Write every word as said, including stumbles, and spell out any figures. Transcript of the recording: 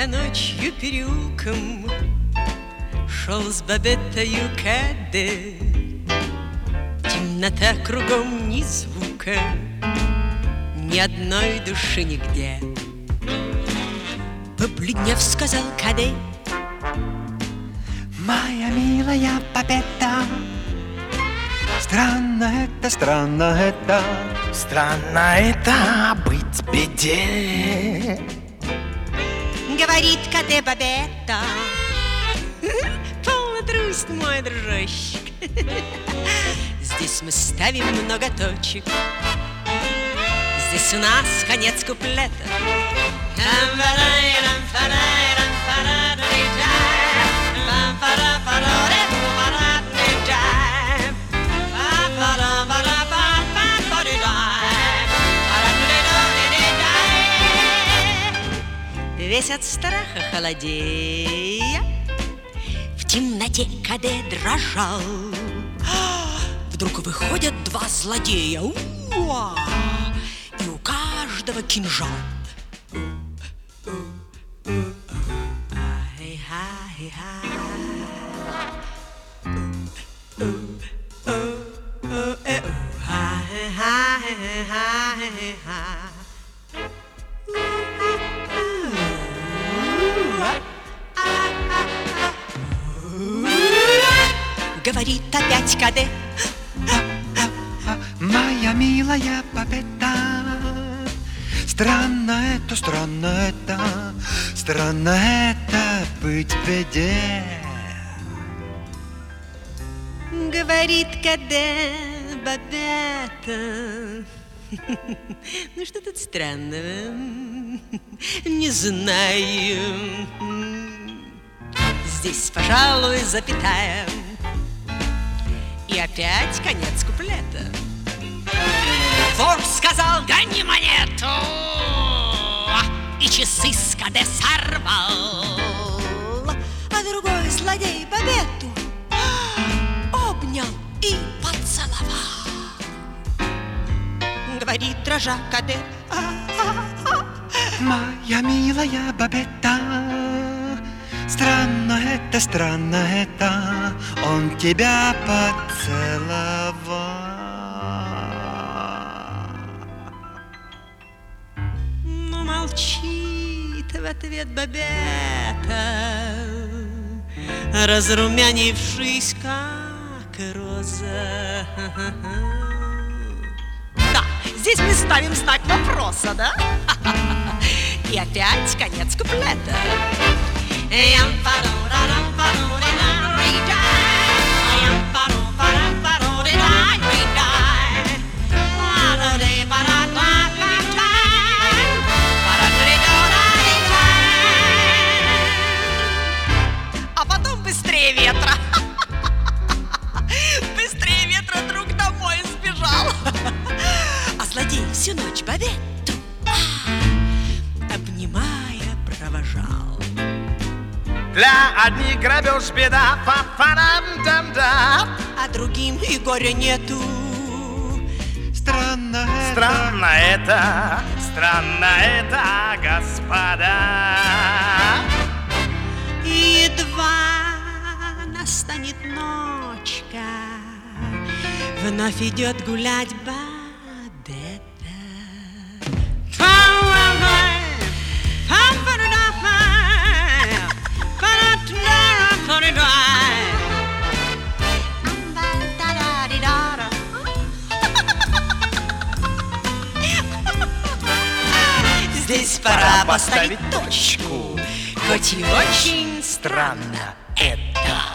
Я ночью переулком шел с Бабеттою Каде. Темнота кругом, ни звука, ни одной души нигде. Побледнев, сказал Каде: моя милая Бабетта, странно это, странно это, странно это быть в беде. Говорит Каде Бабетта: полно трусть, мой дружочек. Здесь мы ставим много точек. Здесь у нас конец куплета. Весь от страха холодея, в темноте Каде дрожал. Вдруг выходят два злодея, уа, и у каждого кинжал. Говорит опять Каде: моя милая Бабетта, странно это, странно это, странно это быть в беде. Говорит Каде Бабетта: ну что тут странного? Не знаю. Здесь, пожалуй, запятая. И опять конец куплета. Вор сказал: гони монету, и часы с Каде сорвал. А другой злодей Бабетту обнял и поцеловал. Говорит, дрожа Каде: моя милая Бабетта, странно это, странно это, он тебя поцеловал. Ну, молчит в ответ Бабетта, разрумянившись, как роза. Да, здесь мы ставим знак вопроса, да? И опять конец куплета. А потом быстрее ветра. Быстрее ветра друг домой сбежал. А злодей всю ночь Бабетту, обнимая, провожал. Для одних грабеж беда, фа-фа-дам-дам-дам, а другим и горя нету. Странно это, странно это, странно это, господа. И едва настанет ночка, вновь идет гулять Бабетта. Здесь пора поставить точку, хоть и очень странно это.